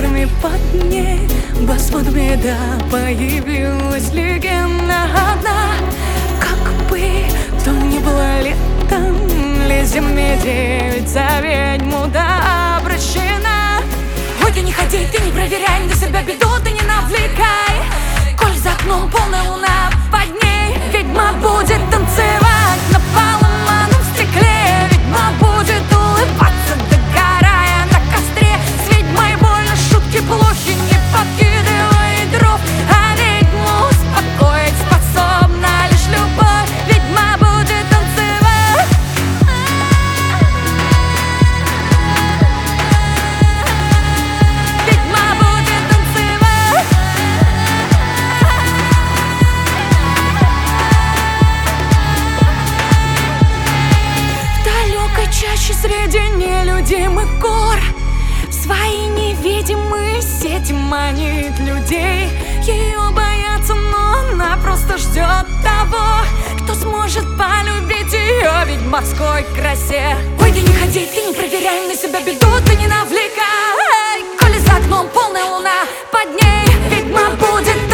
форме под ней Господ беда, появилась легенда одна. Как бы то ни было летом, лезем медведь за ведьму да обращена. Ой, ты не ходи, ты не проверяй, на себя беду ты не навлекай. Коль за окном полная луна, под ней ведьма будет танцевать на поломанном стекле. Ведьма будет улыбаться, догорая на костре. С ведьмой больно, шутки плохи, не подкидывай дров. А ведьму успокоить способна лишь любовь. Ведьма будет танцевать. Ведьма будет танцевать. В далекой чаще среди нелюдимых гор свои невидимые сети манит людей. Ее боятся, но она просто ждет того, кто сможет полюбить ее в ведьмовской красе. Ой, ты не ходи, ты не проверяй, на себя беду ты не навлекай. Коли за окном полная луна, под ней ведьма будет